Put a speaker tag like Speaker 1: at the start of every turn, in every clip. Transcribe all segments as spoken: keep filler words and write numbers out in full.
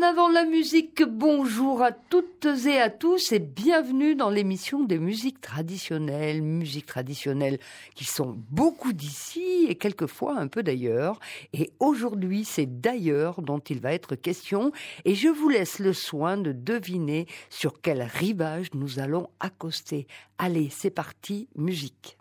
Speaker 1: avant la musique, bonjour à toutes et à tous et bienvenue dans l'émission des musiques traditionnelles. Musiques traditionnelles qui sont beaucoup d'ici et quelquefois un peu d'ailleurs. Et aujourd'hui, c'est d'ailleurs dont il va être question. Et je vous laisse le soin de deviner sur quel rivage nous allons accoster. Allez, c'est parti, musique.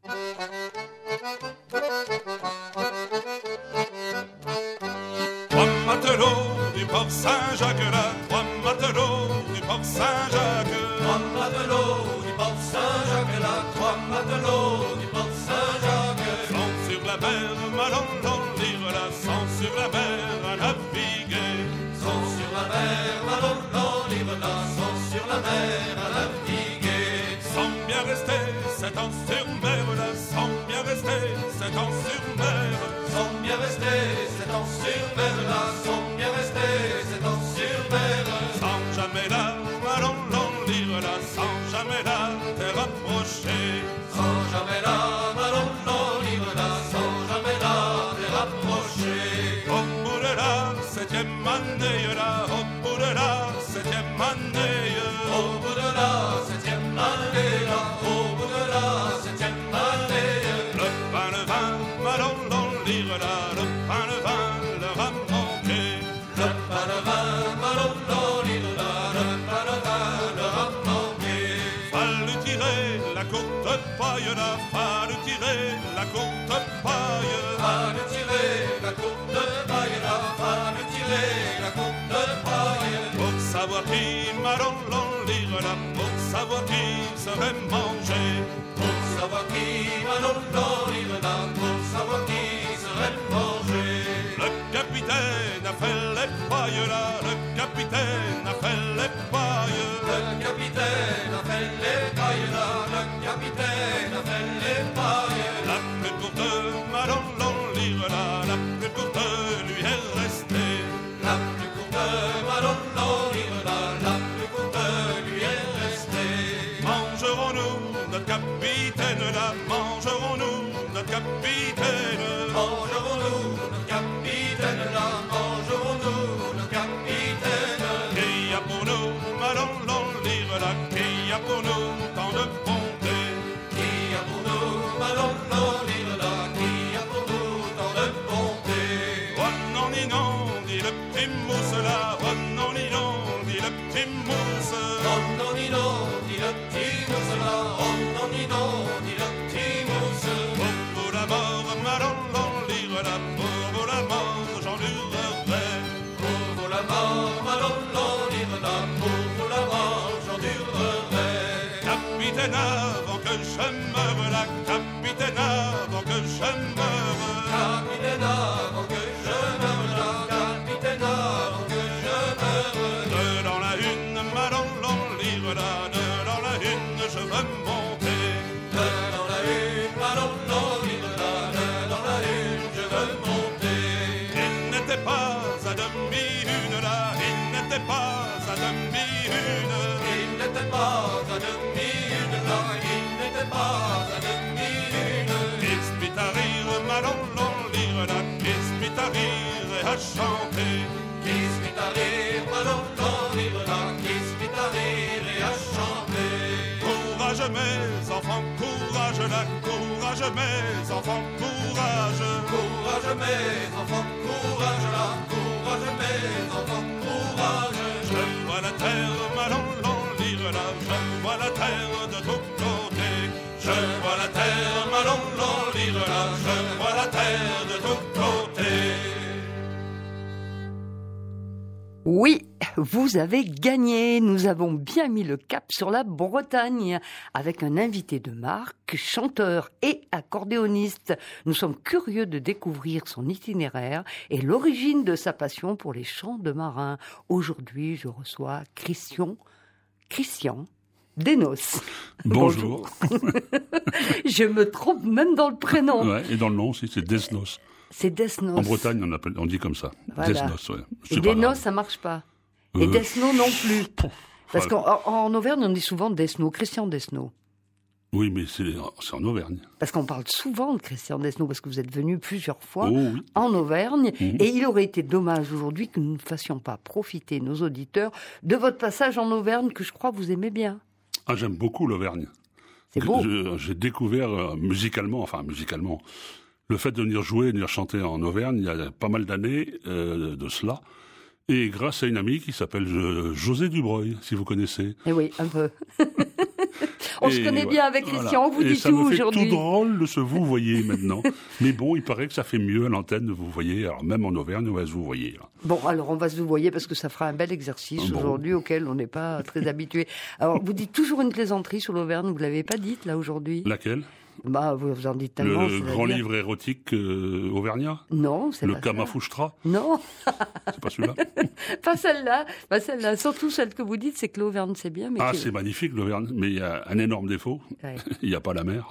Speaker 2: Trois matelots du port Saint-Jacques-là, trois matelots du port Saint-Jacques.
Speaker 3: Trois matelots du port Saint-Jacques-là, trois matelots du port Saint-Jacques.
Speaker 2: Sont sur la mer, malon, l'île-là, sont sur la mer à naviguer.
Speaker 3: Sont sur la mer, malon, l'île-là, sont sur la mer à naviguer.
Speaker 2: Sont bien restés sept ans sur mer, là, sont bien restés sept ans sur mer.
Speaker 3: Sont bien restés sept ans sur mer, là, sont bien restés sept ans sur mer.
Speaker 2: Sans jamais la malon, l'île-là, sans jamais la terre approcher.
Speaker 3: Sans jamais la malon, l'île-là, sans jamais la terre approcher.
Speaker 2: Au bout de la septième année, là, au bout de la septième année,
Speaker 3: Au bout de la septième année, là, au bout de la septième année.
Speaker 2: le pain, le vin, malon, l'île-là, le pain, le vin leur a manqué.
Speaker 3: Le pain, le vin, malon, l'île-là, le pain, le vin leur a manqué.
Speaker 2: Fallu tirer la courte paille, là, fallu tirer la courte paille.
Speaker 3: Fallu tirer la courte paille, là, fallu tirer la courte paille.
Speaker 2: Pour savoir qui, malon, l'île-là, pour savoir qui serait mangé.
Speaker 3: Pour savoir qui, malon, l'île-là, pour savoir qui serait mangé.
Speaker 2: Le capitaine a fait les pailles, là, le capitaine a fait les pailles.
Speaker 3: Le capitaine a fait les pailles, là, le capitaine a fait les pailles.
Speaker 2: La plus courte, malon, l'île-là, la plus courte lui est restée.
Speaker 3: La plus courte, malon, l'île-là, la plus courte lui est restée.
Speaker 2: Mangerons-nous notre capitaine, là, mangerons-nous notre capitaine.
Speaker 3: Mangerons-nous notre capitaine, là, mangerons-nous notre capitaine.
Speaker 2: Qu'il y a pour nous, malon, l'île-là, qu'il y a pour nous tant de bonté.
Speaker 3: Qui a pour nous, malon, l'île-là, qui a pour nous tant de bonté.
Speaker 2: Oh non, ni non, dit le petit mousse, là, oh non, ni non, dit le petit mousse.
Speaker 3: Oh non, ni non, dit le petit mousse, là, oh non, ni non, dit le petit mousse.
Speaker 2: Pour la mort, malon, l'île-là, pour la mort, j'endurerai.
Speaker 3: Pour la mort, malon, l'île-là, pour la mort, j'endurerai.
Speaker 2: Capitaine, avant que je meure, là, capitaine, avant que je meure.
Speaker 3: Capitaine, avant que je meure, là, capitaine, avant que je meure.
Speaker 2: De dans la une, malon, l'île-là, de dans la une, je veux monter.
Speaker 3: De dans la une, malon, l'île-là, de dans la une, je veux monter.
Speaker 2: Il n'était pas à demi-une, là, il n'était pas à demi-une.
Speaker 3: Il n'était pas à demi-une, là, il n'était pas à demi-une.
Speaker 2: Il se mit à rire, malon, l'île-là, il se mit à rire et à chanter.
Speaker 3: Qui se mit à rire, malon, l'île-là, qui se mit à rire et à chanter.
Speaker 2: Courage mes enfants, courage là, courage mes enfants, courage.
Speaker 3: Courage mes enfants, courage là, courage mes enfants, courage.
Speaker 2: Je vois la terre, malon, l'île-là, je vois la terre de tous côtés. Je vois la terre, malon, l'île-là, je vois la terre de tous côtés.
Speaker 1: Oui, vous avez gagné. Nous avons bien mis le cap sur la Bretagne avec un invité de marque, chanteur et accordéoniste. Nous sommes curieux de découvrir son itinéraire et l'origine de sa passion pour les chants de marins. Aujourd'hui, je reçois Christian, Christian Desnos.
Speaker 4: Bonjour.
Speaker 1: Je me trompe même dans le prénom.
Speaker 4: Ouais, et dans le nom aussi, c'est Desnos.
Speaker 1: C'est Desnos.
Speaker 4: En Bretagne, on, appelle, on dit comme ça.
Speaker 1: Voilà.
Speaker 4: Desnos, ouais.
Speaker 1: Et Desnos, ça marche pas. Et
Speaker 4: Euh,
Speaker 1: Desnos non plus. Parce
Speaker 4: voilà.
Speaker 1: qu'en en, en Auvergne, on dit souvent Desnos, Christian Desnos.
Speaker 4: Oui, mais c'est, c'est en Auvergne.
Speaker 1: Parce qu'on parle souvent de Christian Desnos, parce que vous êtes venu plusieurs fois
Speaker 4: Oh, oui.
Speaker 1: en Auvergne.
Speaker 4: Mhm.
Speaker 1: Et il aurait été dommage aujourd'hui que nous ne fassions pas profiter nos auditeurs de votre passage en Auvergne, que je crois vous aimez bien.
Speaker 4: Ah, j'aime beaucoup l'Auvergne.
Speaker 1: C'est beau.
Speaker 4: Je- j'ai découvert euh, musicalement, enfin musicalement, le fait de venir jouer, de venir chanter en Auvergne il y a pas mal d'années euh, de cela. Et grâce à une amie qui s'appelle euh, José Dubreuil, si vous connaissez.
Speaker 1: Eh oui, un peu. On se
Speaker 4: Et
Speaker 1: connaît
Speaker 4: voilà.
Speaker 1: bien avec Christian, on vous
Speaker 4: Et
Speaker 1: dit
Speaker 4: ça
Speaker 1: tout
Speaker 4: me fait
Speaker 1: aujourd'hui.
Speaker 4: tout drôle de se vous voyez maintenant. Mais bon, il paraît que ça fait mieux à l'antenne de vous voyez. Alors même en Auvergne, on va se vous voyez. Là.
Speaker 1: Bon, alors on va se vous voyer parce que ça fera un bel exercice
Speaker 4: Bon.
Speaker 1: aujourd'hui auquel on n'est pas très habitué. Alors, vous dites toujours une plaisanterie sur l'Auvergne, vous l'avez pas dite là aujourd'hui.
Speaker 4: Laquelle?
Speaker 1: Bah, vous vous en dites tellement.
Speaker 4: Le
Speaker 1: c'est-à-dire-
Speaker 4: grand livre érotique euh, auvergnat?
Speaker 1: Non, c'est
Speaker 4: Le
Speaker 1: pas ça.
Speaker 4: Kamafouchtra?
Speaker 1: Non,
Speaker 4: C'est pas celui-là?
Speaker 1: pas celle-là, pas celle-là. Surtout celle que vous dites, c'est que l'Auvergne c'est bien, mais
Speaker 4: Ah,
Speaker 1: que-
Speaker 4: c'est magnifique l'Auvergne, mais il y a un énorme défaut.
Speaker 1: Ouais.
Speaker 4: Il n'y a pas la mer.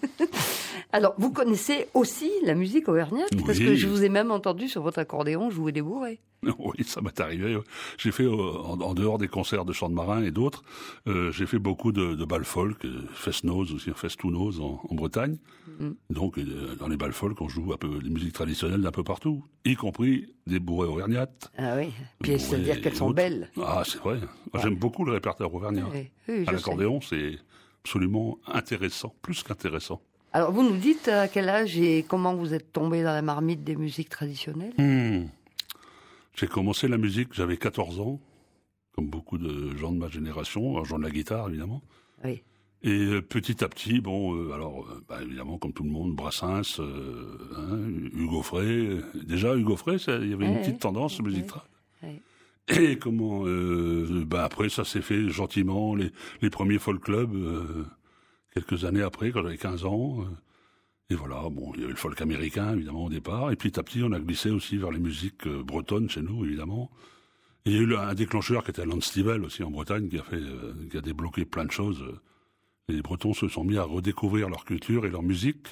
Speaker 1: Alors, vous connaissez aussi la musique auvergnate, parce
Speaker 4: Oui.
Speaker 1: que je vous ai même entendu sur votre accordéon jouer des bourrées.
Speaker 4: Oui, ça m'est arrivé. ouais. J'ai fait, euh, en, en dehors des concerts de chant de marin et d'autres, euh, j'ai fait beaucoup de, de bals folk, euh, fest-noz aussi, fest-to-noz en, en Bretagne.
Speaker 1: Mm.
Speaker 4: Donc, euh, dans les bals folk, on joue un peu des musiques traditionnelles d'un peu partout, y compris des bourrées auvergnates.
Speaker 1: Ah oui, puis
Speaker 4: Bourrées
Speaker 1: c'est-à-dire qu'elles
Speaker 4: et
Speaker 1: sont
Speaker 4: autres.
Speaker 1: belles.
Speaker 4: Ah, c'est vrai. Moi, J'aime beaucoup le répertoire auvergnat.
Speaker 1: Oui, oui, je
Speaker 4: À
Speaker 1: sais.
Speaker 4: l'accordéon, c'est absolument intéressant, plus qu'intéressant.
Speaker 1: Alors, vous nous dites à quel âge et comment vous êtes tombé dans la marmite des musiques traditionnelles?
Speaker 4: Hmm. J'ai commencé la musique, j'avais quatorze ans, comme beaucoup de gens de ma génération, en jouant de la guitare évidemment.
Speaker 1: Oui.
Speaker 4: Et euh, petit à petit, bon, euh, alors euh, bah, évidemment comme tout le monde, Brassens, euh, hein, Hugo Frey. euh, Déjà Hugo Frey, ça, il y avait une
Speaker 1: Ouais,
Speaker 4: petite tendance
Speaker 1: ouais,
Speaker 4: musique trad.
Speaker 1: ouais.
Speaker 4: Et comment, euh, bah après ça s'est fait gentiment, les, les premiers folk clubs, euh, quelques années après, quand j'avais quinze ans. euh, Et voilà, bon, il y avait le folk américain, évidemment, au départ. Et petit à petit, on a glissé aussi vers les musiques euh, bretonnes chez nous, évidemment. Et il y a eu un déclencheur qui était Alan Stivell aussi en Bretagne, qui a fait, euh, qui a débloqué plein de choses. Les Bretons se sont mis à redécouvrir leur culture et leur musique.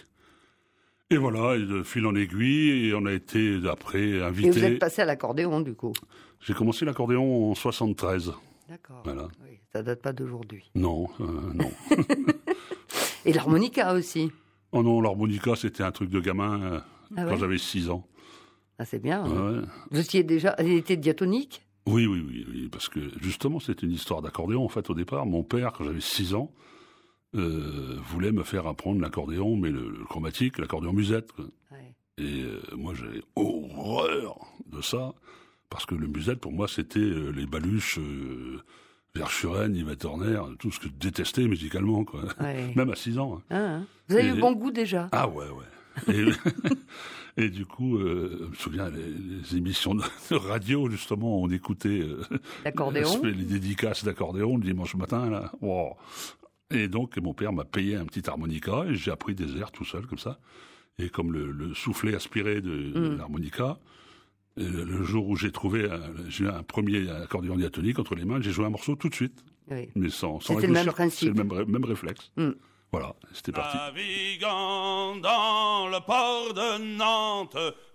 Speaker 4: Et voilà, et de fil en aiguille, et on a été après
Speaker 1: Et vous
Speaker 4: invités.
Speaker 1: êtes passé à l'accordéon, du coup?
Speaker 4: J'ai commencé l'accordéon en soixante-treize.
Speaker 1: D'accord.
Speaker 4: Voilà.
Speaker 1: Oui, ça date pas d'aujourd'hui.
Speaker 4: Non, euh, non.
Speaker 1: Et l'harmonica aussi.
Speaker 4: Oh non, l'harmonica, c'était un truc de gamin euh,
Speaker 1: Ah
Speaker 4: quand
Speaker 1: ouais
Speaker 4: j'avais six ans.
Speaker 1: Ah, c'est bien. hein.
Speaker 4: Ouais.
Speaker 1: Vous étiez déjà, il était diatonique?
Speaker 4: Oui, oui, oui, oui, parce que justement, c'est une histoire d'accordéon. En fait, au départ, mon père, quand j'avais six ans, euh, voulait me faire apprendre l'accordéon, mais le, le chromatique, l'accordéon musette. quoi.
Speaker 1: Ouais.
Speaker 4: Et euh, moi, j'avais horreur de ça, parce que le musette, pour moi, c'était euh, les baluches, euh, Verschuren, Yvette Horner, tout ce que je détestais musicalement, quoi.
Speaker 1: Ouais.
Speaker 4: Même à six ans. hein.
Speaker 1: Ah, hein. Vous avez
Speaker 4: Et-
Speaker 1: eu le bon goût déjà?
Speaker 4: Ah ouais, ouais. Et, et du coup, euh, je me souviens, les, les émissions de, de radio, justement, on écoutait euh,
Speaker 1: L'accordéon?
Speaker 4: les dédicaces d'accordéon le dimanche matin. Là. Wow. Et donc, mon père m'a payé un petit harmonica et j'ai appris des airs tout seul, comme ça. Et comme le, le soufflet aspiré de, de
Speaker 1: Mm.
Speaker 4: l'harmonica, et le, le jour où j'ai trouvé un, j'ai eu un premier accordéon diatonique entre les mains, j'ai joué un morceau tout de suite.
Speaker 1: Oui.
Speaker 4: Mais sans, sans
Speaker 1: C'était le même
Speaker 4: réfléchir.
Speaker 1: principe.
Speaker 4: C'est le même, ré- même réflexe.
Speaker 1: Mm.
Speaker 4: Voilà, c'était parti.
Speaker 2: Naviguant dans le port de Nantes,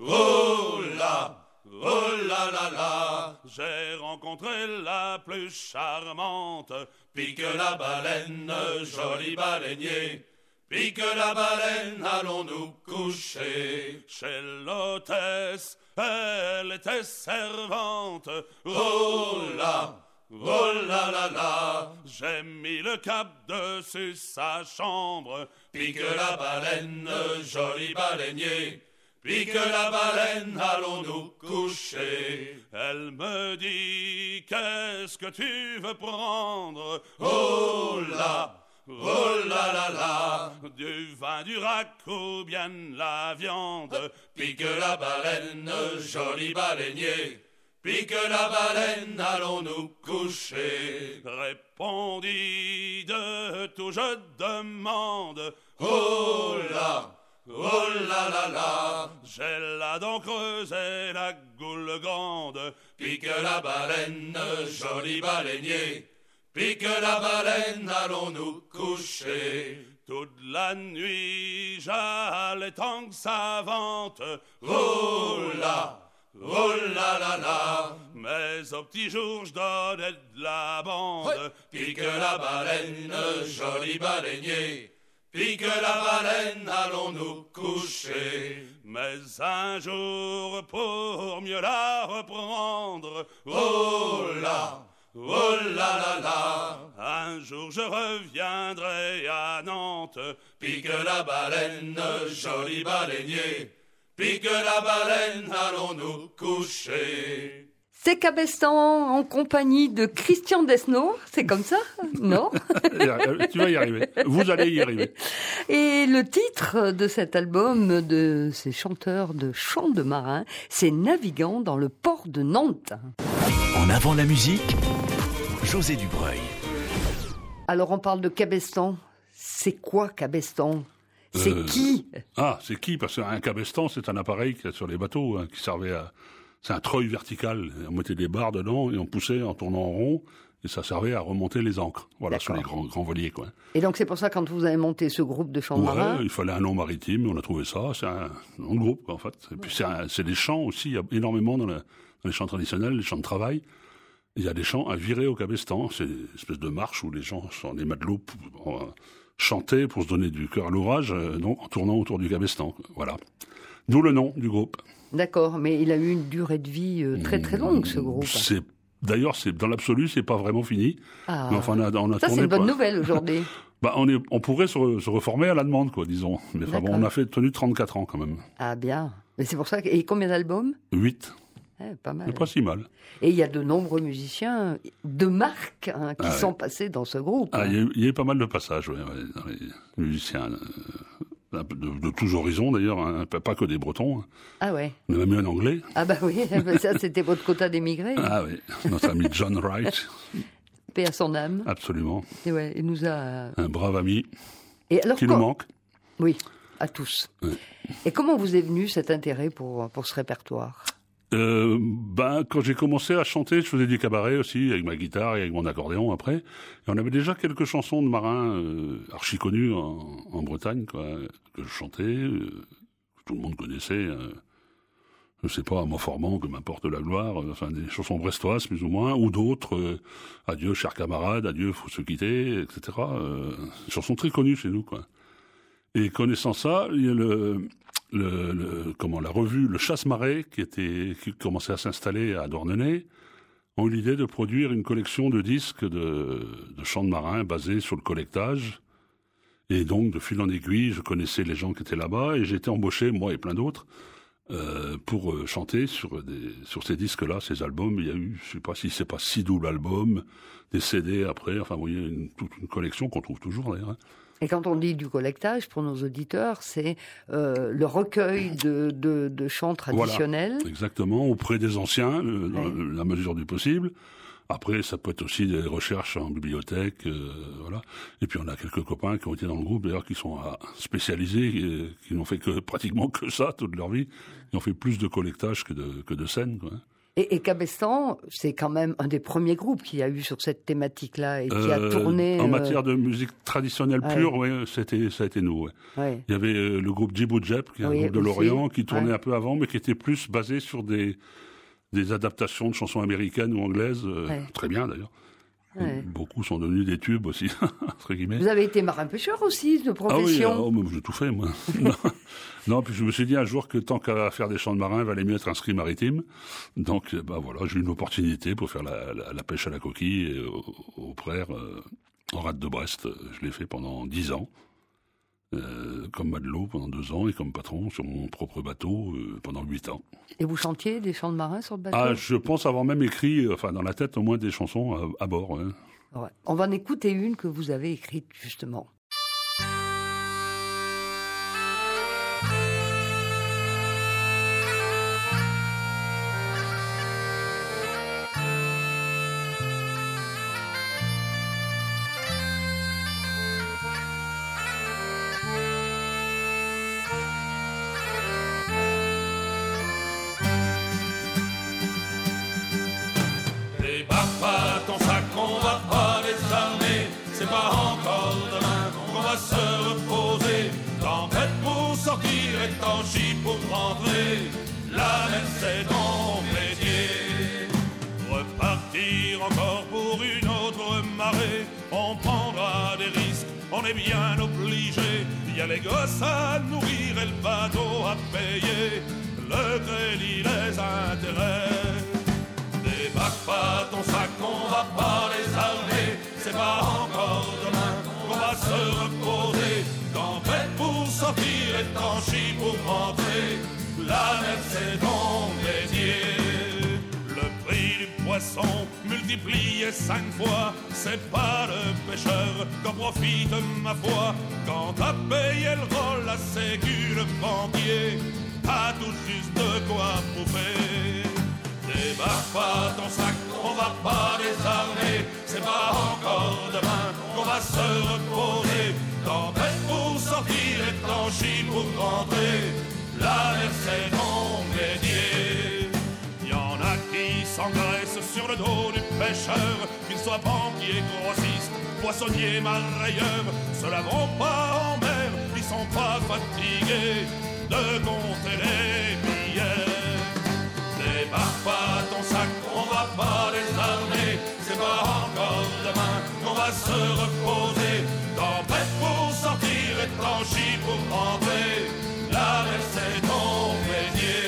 Speaker 2: oh là, oh là là là, j'ai rencontré la plus charmante, pique la baleine, joli baleinier. Pique la baleine, allons-nous coucher chez l'hôtesse, elle était servante, oh là. Oh là là là, j'ai mis le cap dessus sa chambre. Pique la baleine, joli baleinier. Pique la baleine, allons-nous coucher. Elle me dit, qu'est-ce que tu veux prendre? Oh là, oh là là là, du vin, du rack ou bien la viande. Pique la baleine, joli baleinier. Pique la baleine, allons-nous coucher. Répondit de tout, je demande. Oh là, oh là là là, j'ai la dent creuse et la goule grande. Pique la baleine, joli baleinier. Pique la baleine, allons-nous coucher. Toute la nuit, j'allais tant que savante. Oh là, oh là là là, mais au petit jour je donnais de la bande. Pique la baleine, joli baleinier. pique la baleine, allons nous coucher. Mais un jour, pour mieux la reprendre, oh là, oh là là là, un jour je reviendrai à Nantes. Pique la baleine, joli baleinier, pique la baleine, allons nous coucher.
Speaker 1: C'est Cabestan en compagnie de Christian Desnos, c'est comme ça, non?
Speaker 4: Tu vas y arriver, vous allez y arriver.
Speaker 1: Et le titre de cet album de ces chanteurs de chants de marins, c'est Naviguant dans le port de Nantes.
Speaker 5: En avant la musique, José Dubreuil.
Speaker 1: Alors on parle de Cabestan, c'est quoi Cabestan? C'est
Speaker 4: euh,
Speaker 1: qui?
Speaker 4: Ah, c'est qui? Parce qu'un cabestan, c'est un appareil qu'il y a sur les bateaux hein, qui servait à... C'est un treuil vertical. On mettait des barres dedans et on poussait en tournant en rond. Et ça servait à remonter les ancres. Voilà, sur les grands, grands voiliers, quoi.
Speaker 1: Et donc, c'est pour ça, quand vous avez monté ce groupe de chants
Speaker 4: ouais,
Speaker 1: marins...
Speaker 4: il fallait un nom maritime, on a trouvé ça. C'est un nom de groupe, quoi, en fait. Et puis, c'est, un, c'est des chants aussi. Il y a énormément dans, la, dans les chants traditionnels, les chants de travail. Il y a des chants à virer au cabestan. C'est une espèce de marche où les gens, sont des matelots, pour, pour, chantaient pour se donner du cœur à l'ouvrage, euh, donc, en tournant autour du cabestan. Voilà. D'où le nom du groupe. D'accord, mais il a eu une durée de vie euh, très très longue, ce groupe. C'est, d'ailleurs, c'est, dans l'absolu, c'est pas vraiment fini. Ah. Mais enfin, on a, on a
Speaker 1: ça,
Speaker 4: tourné
Speaker 1: c'est une bonne
Speaker 4: pas...
Speaker 1: nouvelle aujourd'hui.
Speaker 4: bah, on, est, on pourrait se, se reformer à la demande, quoi, disons. Mais enfin, bon, on a fait tenu trente-quatre ans quand même.
Speaker 1: Ah bien. Mais c'est pour ça. Que... Et combien d'albums?
Speaker 4: Huit.
Speaker 1: Eh, pas mal.
Speaker 4: C'est pas si mal.
Speaker 1: Et il y a de nombreux musiciens de marque hein, qui ah, sont ouais. passés dans ce groupe.
Speaker 4: Ah, il hein. y, y a eu pas mal de passages, ouais, ouais, dans les musiciens. Euh... De, de tous horizons d'ailleurs, hein, pas que des Bretons. Hein.
Speaker 1: Ah ouais.
Speaker 4: On a même eu un Anglais.
Speaker 1: Ah bah oui, ça c'était votre quota d'émigrés.
Speaker 4: Ah oui, notre ami John Wright.
Speaker 1: Paix à son âme.
Speaker 4: Absolument.
Speaker 1: Et ouais, il nous a...
Speaker 4: Un brave ami
Speaker 1: Et alors,
Speaker 4: qui
Speaker 1: quand...
Speaker 4: nous manque.
Speaker 1: Oui, à tous. Ouais. Et comment vous est venu cet intérêt pour, pour ce répertoire?
Speaker 4: Euh, ben, quand j'ai commencé à chanter, je faisais du cabaret aussi, avec ma guitare et avec mon accordéon après. Et on avait déjà quelques chansons de marins euh, archi connues en, en Bretagne, quoi, que je chantais, euh, que tout le monde connaissait. Euh, je sais pas, à Montformand, que m'importe la gloire, euh, enfin des chansons brestoises plus ou moins, ou d'autres, euh, Adieu chers camarades, Adieu faut se quitter, et cetera. Euh, des chansons très connues chez nous, quoi. Et connaissant ça, il y a le... Le, le, comment, la revue Le Chasse-Marais, qui, était, qui commençait à s'installer à Douarnenez, ont eu l'idée de produire une collection de disques de, de chants de marins basés sur le collectage. Et donc, de fil en aiguille, je connaissais les gens qui étaient là-bas et j'ai été embauché, moi et plein d'autres, euh, pour euh, chanter sur, des, sur ces disques-là, ces albums. Il y a eu, je sais pas si c'est pas six doubles albums, des C D après, enfin, vous voyez, une, toute une collection qu'on trouve toujours d'ailleurs. Hein.
Speaker 1: Et quand on dit du collectage, pour nos auditeurs, c'est euh, le recueil de, de, de chants traditionnels.
Speaker 4: Voilà, exactement, auprès des anciens, euh, dans ouais. la mesure du possible. Après, ça peut être aussi des recherches en bibliothèque, euh, voilà. Et puis on a quelques copains qui ont été dans le groupe, d'ailleurs, qui sont euh, spécialisés, et, qui n'ont fait que pratiquement que ça toute leur vie. Ils ont fait plus de collectage que de, que de scène, quoi.
Speaker 1: Et, et Cabestan, c'est quand même un des premiers groupes qu'il y a eu sur cette thématique-là et qui euh, a tourné...
Speaker 4: En
Speaker 1: euh...
Speaker 4: matière de musique traditionnelle pure, ouais. Ouais, c'était, ça a été nous. Ouais. Ouais. Il y avait euh, le groupe Djibou Djep, qui est un oui, groupe de aussi. Lorient, qui tournait ouais. un peu avant, mais qui était plus basé sur des, des adaptations de chansons américaines ou anglaises, euh, ouais. très bien d'ailleurs. Ouais. Beaucoup sont devenus des tubes aussi, entre guillemets.
Speaker 1: Vous avez été marin-pêcheur aussi, de profession?
Speaker 4: Ah oui, oh, j'ai tout fait, moi. non. non, puis je me suis dit un jour que tant qu'à faire des chants de marins, il valait mieux être inscrit maritime. Donc, bah voilà, j'ai eu une opportunité pour faire la, la, la pêche à la coquille et au, au praire, euh, en rade de Brest. Je l'ai fait pendant dix ans. Euh, comme matelot pendant deux ans et comme patron sur mon propre bateau euh, pendant huit ans.
Speaker 1: Et vous chantiez des chants de marins sur le bateau?
Speaker 4: Ah, je pense avoir même écrit, enfin dans la tête au moins des chansons à, à bord. Ouais.
Speaker 1: Ouais. On va en écouter une que vous avez écrite justement.
Speaker 2: Pour rentrer, la mer c'est ton métier. Repartir encore pour une autre marée, on prendra des risques, on est bien obligé. Il y a les gosses à nourrir et le bateau à payer, le crédit, les intérêts. Débarque pas ton sac, on va pas les armer, c'est pas encore demain qu'on va se reposer. Tempête pour sortir et tanchi pour rentrer, la mer c'est ton métier. Le prix du poisson multiplié cinq fois, c'est pas le pêcheur qu'en profite ma foi. Quand t'as payé le rôle, la sécu, le banquier, t'as tout juste de quoi bouffer. Débarque pas ton sac, on va pas désarmer, c'est pas encore demain qu'on va se reposer. Tempête pour sortir et tanchi pour rentrer, la mer c'est ton métier. Y'en a qui s'engraissent sur le dos du pêcheur, qu'il soit banquier, grossiste, poissonnier, marailleur. Ceux-là vont pas en mer, ils sont pas fatigués de compter les billets. Débarque pas ton sac, on va pas désarmer, c'est pas encore demain qu'on va se reposer. Tempête pour sortir et tanchi pour rentrer, la mer c'est ton métier.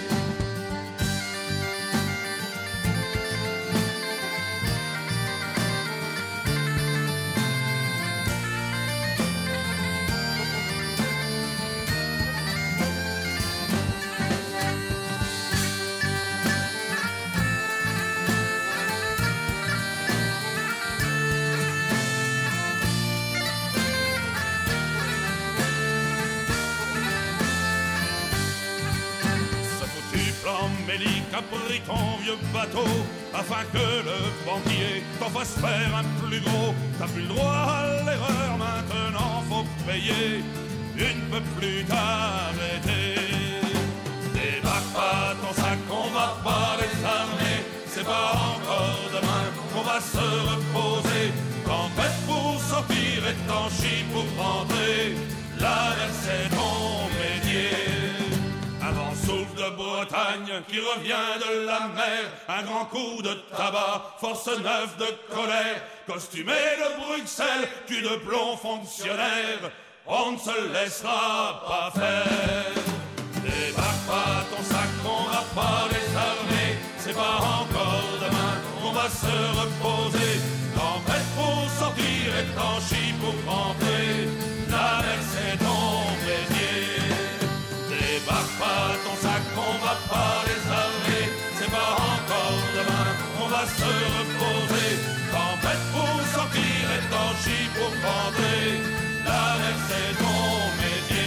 Speaker 2: Mélique a pris ton vieux bateau afin que le banquier t'en fasse faire un plus gros. T'as plus le droit à l'erreur, maintenant faut payer, tu ne peux plus t'arrêter. Débarque pas ton sac, on va pas les armer, c'est pas encore demain qu'on va se reposer. Tempête pour sortir et tanchi pour rentrer, la mer c'est ton métier. Un vent souffle de Bretagne qui revient de la mer, un grand coup de tabac, force neuve de colère, costumé de Bruxelles, cul de plomb fonctionnaire, on ne se laissera pas faire. Débarque pas ton sac, on va pas les armer, c'est pas encore demain qu'on va se reposer. Tempête pour sortir et tanchi pour rentrer, la mer c'est ton métier. Débarque pas ton sac, on va pas les armer, c'est pas encore demain qu'on va se reposer. Tempête pour sortir et tanchi pour rentrer, la mer c'est ton métier.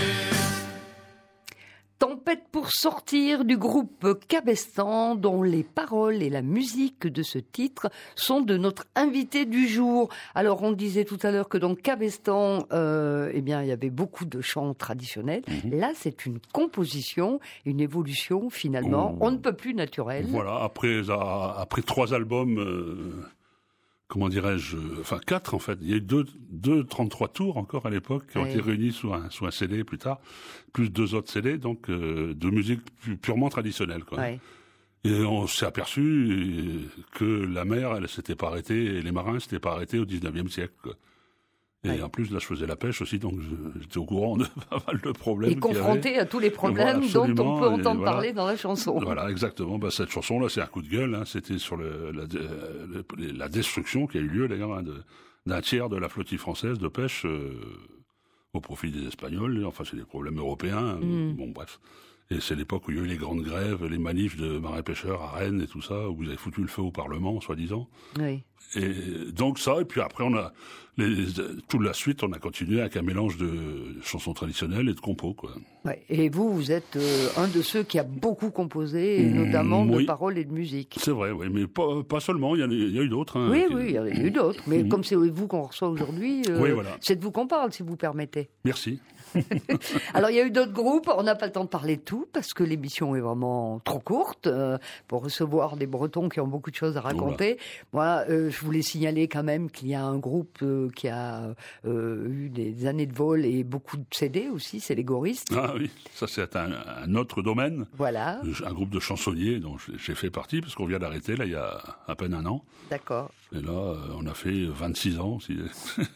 Speaker 1: Tempête pour sortir du groupe Cabestan, dont les paroles et la musique de ce titre sont de notre invité du jour. Alors, on disait tout à l'heure que dans Cabestan, euh, eh bien, il y avait beaucoup de chants traditionnels. Mmh. Là, c'est une composition, une évolution, finalement, oh. on ne peut plus naturelle.
Speaker 4: Voilà, après, après trois albums... Euh... Comment dirais-je, enfin quatre en fait. Il y a eu deux, deux trente-trois tours encore à l'époque qui ont oui. été réunis sous un, sous un C D plus tard, plus deux autres C D, donc euh, de musique purement traditionnelle, quoi. Oui. Et on s'est aperçu que la mer, elle s'était pas arrêtée, et les marins s'étaient pas arrêtés au dix-neuvième siècle, quoi. Et oui. en plus, là, je faisais la pêche aussi, donc j'étais au courant de pas mal de problèmes.
Speaker 1: Et confronté à tous les problèmes voilà, dont on peut entendre
Speaker 4: voilà.
Speaker 1: parler dans la chanson.
Speaker 4: Voilà, exactement. Bah, cette chanson-là, c'est un coup de gueule. Hein. C'était sur le, la, le, la destruction qui a eu lieu, d'ailleurs, hein, de, d'un tiers de la flottille française de pêche euh, au profit des Espagnols. Enfin, c'est des problèmes européens. Mm. Bon, bref. Et c'est l'époque où il y a eu les grandes grèves, les manifs de marins-pêcheurs à Rennes et tout ça, où vous avez foutu le feu au Parlement, soi-disant. Oui. Et donc ça, et puis après, on a les, les, toute la suite, on a continué avec un mélange de chansons traditionnelles et de compos, quoi.
Speaker 1: Ouais. Et vous, vous êtes euh, un de ceux qui a beaucoup composé, et notamment mmh, oui. de paroles et de musique.
Speaker 4: C'est vrai, oui, mais pas, pas seulement, il y, a, il y a eu d'autres. Hein,
Speaker 1: oui,
Speaker 4: qui...
Speaker 1: oui, il y en a eu d'autres, mais mmh. comme c'est vous qu'on reçoit aujourd'hui, euh, oui, voilà. c'est de vous qu'on parle, si vous permettez.
Speaker 4: Merci.
Speaker 1: Alors, il y a eu d'autres groupes, on n'a pas le temps de parler de tout, parce que l'émission est vraiment trop courte, euh, pour recevoir des Bretons qui ont beaucoup de choses à raconter. Voilà. Moi, euh, je voulais signaler quand même qu'il y a un groupe euh, qui a euh, eu des années de vol et beaucoup de C D aussi, c'est les Goristes.
Speaker 4: Ah oui, ça c'est un, un autre domaine.
Speaker 1: Voilà.
Speaker 4: Un groupe de chansonniers dont j'ai fait partie, parce qu'on vient d'arrêter, là, il y a à peine un an.
Speaker 1: D'accord.
Speaker 4: Et là, on a fait vingt-six ans aussi.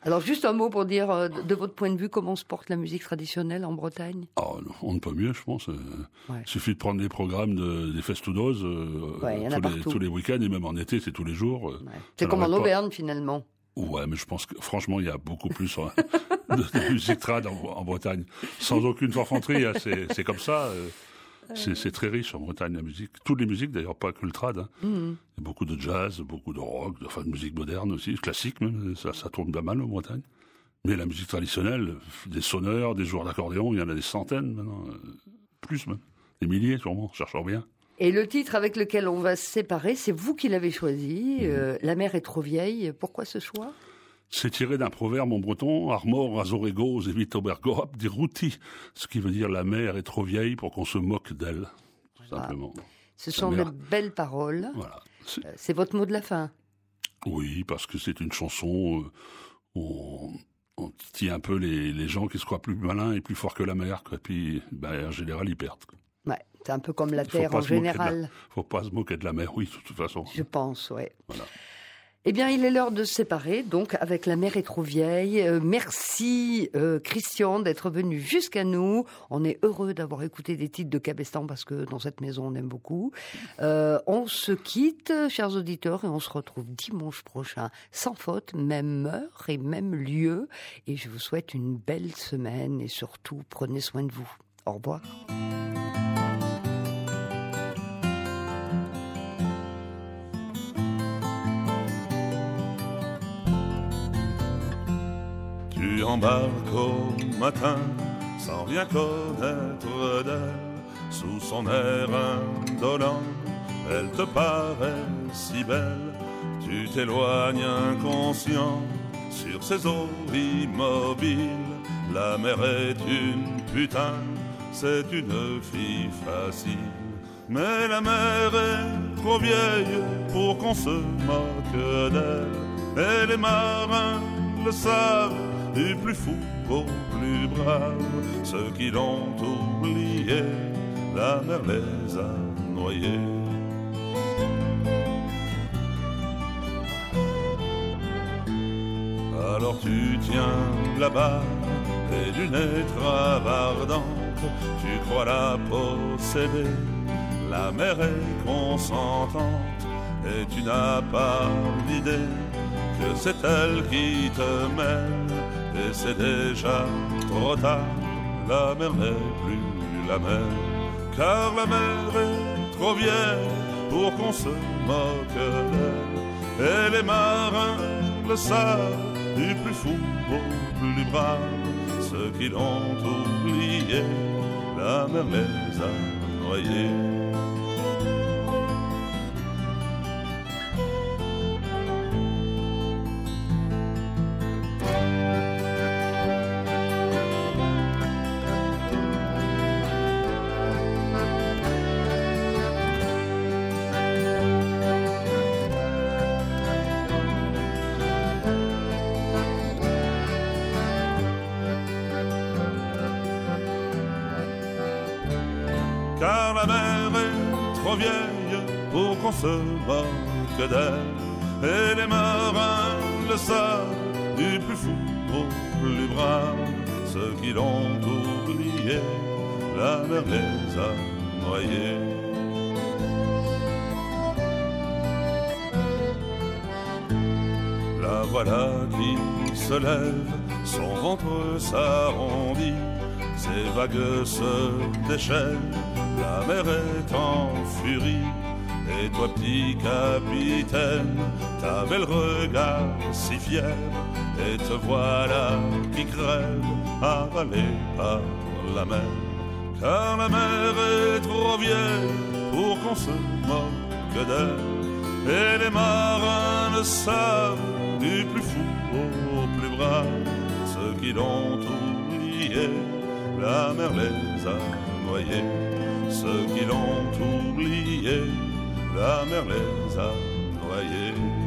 Speaker 1: Alors juste un mot pour dire, euh, de votre point de vue, comment se porte la musique traditionnelle en Bretagne ?
Speaker 4: Oh, on ne peut mieux, je pense. Il ouais. suffit de prendre les programmes de, des festudos euh,
Speaker 1: ouais,
Speaker 4: tous, les, tous les week-ends, et même en été, c'est tous les jours.
Speaker 1: Ouais. C'est comme en Auvergne, pas... finalement.
Speaker 4: Ouais, mais je pense que franchement, il y a beaucoup plus hein, de, de musique trad en, en Bretagne. Sans aucune forfanterie, hein, c'est, c'est comme ça. Euh, c'est, c'est très riche en Bretagne, la musique. Toutes les musiques, d'ailleurs, pas que le trad. Hein. Mm-hmm. Il y a beaucoup de jazz, beaucoup de rock, de, enfin, de musique moderne aussi, classique même. Ça, ça tourne pas mal en Bretagne. Mais la musique traditionnelle, des sonneurs, des joueurs d'accordéon, il y en a des centaines maintenant. Euh, plus même. Des milliers, sûrement, cherchant bien.
Speaker 1: Et le titre avec lequel on va se séparer, c'est vous qui l'avez choisi. Mmh. Euh, la mer est trop vieille. Pourquoi ce choix ?
Speaker 4: C'est tiré d'un proverbe en breton, Armor azorego evit obergorap diruti, ce qui veut dire la mer est trop vieille pour qu'on se moque d'elle, tout voilà. simplement.
Speaker 1: Ce sont mer... des belles paroles. Voilà. C'est... Euh, c'est votre mot de la fin.
Speaker 4: Oui, parce que c'est une chanson où on, on tient un peu les, les gens qui se croient plus malins et plus forts que la mer, quoi. Et puis, ben, en général, ils perdent, quoi.
Speaker 1: Ouais, c'est un peu comme la terre en général.
Speaker 4: Il ne faut pas se moquer de la mer, oui, de toute façon.
Speaker 1: Je pense, oui.
Speaker 4: Voilà.
Speaker 1: Eh bien, il est l'heure de se séparer, donc, avec La mer est trop vieille. Euh, merci, euh, Christian, d'être venu jusqu'à nous. On est heureux d'avoir écouté des titres de Cabestan, parce que dans cette maison, on aime beaucoup. Euh, on se quitte, chers auditeurs, et on se retrouve dimanche prochain, sans faute, même heure et même lieu. Et je vous souhaite une belle semaine, et surtout, prenez soin de vous. Au revoir.
Speaker 2: Tu embarques au matin sans rien connaître d'elle. Sous son air indolent, elle te paraît si belle. Tu t'éloignes inconscient sur ces eaux immobiles. La mer est une putain, c'est une fille facile. Mais la mer est trop vieille pour qu'on se moque d'elle. Et les marins le savent, du plus fou au plus brave. Ceux qui l'ont oublié, la mer les a noyés. Alors tu tiens là-bas et d'une étrave ardente, tu crois la posséder. La mer est consentante et tu n'as pas l'idée que c'est elle qui te mène. Et c'est déjà trop tard, la mer n'est plus la mer. Car la mer est trop vieille pour qu'on se moque d'elle. Et les marins le savent, du plus fou au plus brave. Ceux qui l'ont oublié, la mer les a noyés. Car la mer est trop vieille pour qu'on se moque d'elle. Et les marins le savent, du plus fou au plus brave. Ceux qui l'ont oublié, la mer les a noyés. La voilà qui se lève, son ventre s'arrondit, ses vagues se déchaînent, la mer est en furie. Et toi petit capitaine, t'avais le regard si fier, et te voilà qui crève, avalé par la mer. Car la mer est trop vieille pour qu'on se moque d'elle, et les marins le savent, du plus fou au plus brave. Ceux qui l'ont oublié, la mer les a noyés. Ceux qui l'ont oublié, la mer les a noyés.